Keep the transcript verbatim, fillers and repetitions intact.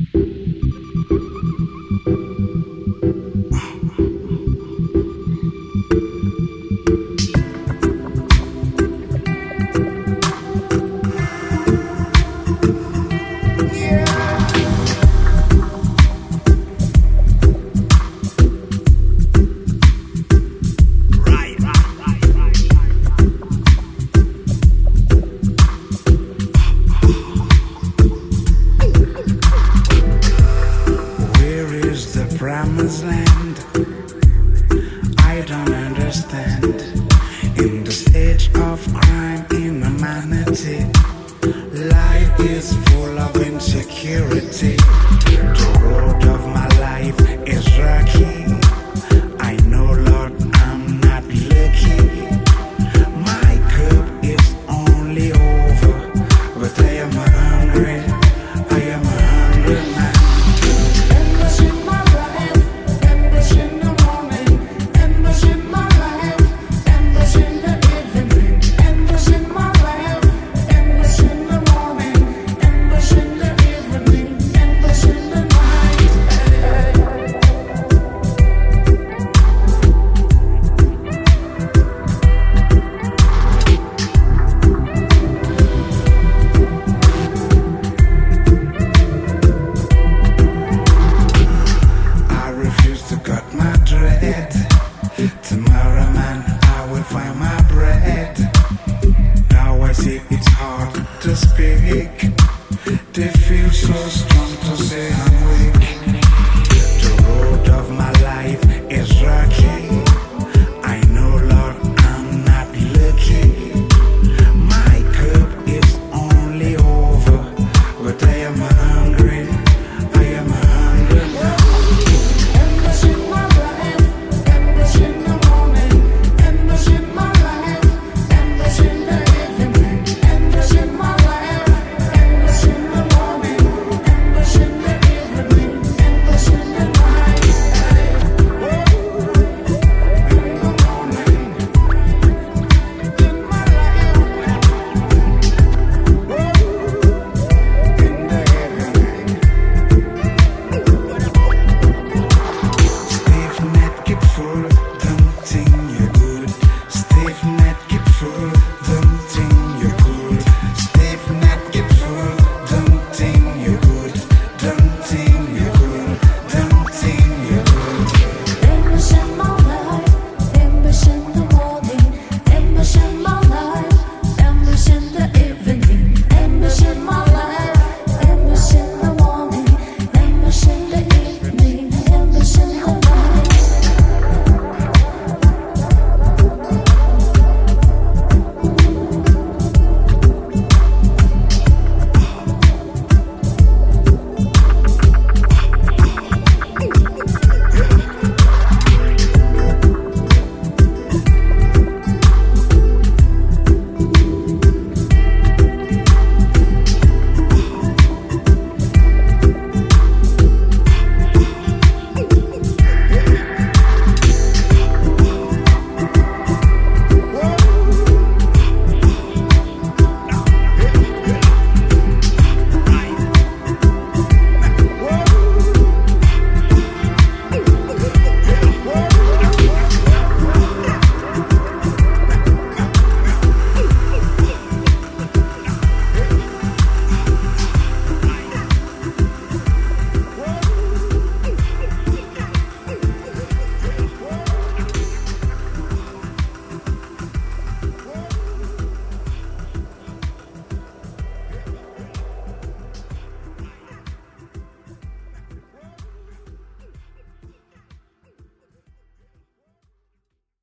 promised land. I don't understand. In this age of crime, inhumanity, life is full of insecurity. The road of my life is rocky. I know, Lord, I'm not lucky. My cup is only over, but I am hungry. I am a hungry man. Tomorrow, man, I will find my bread. Now I see it's hard to speak. They feel so strong to say I'm weak. The road of my life is rocky.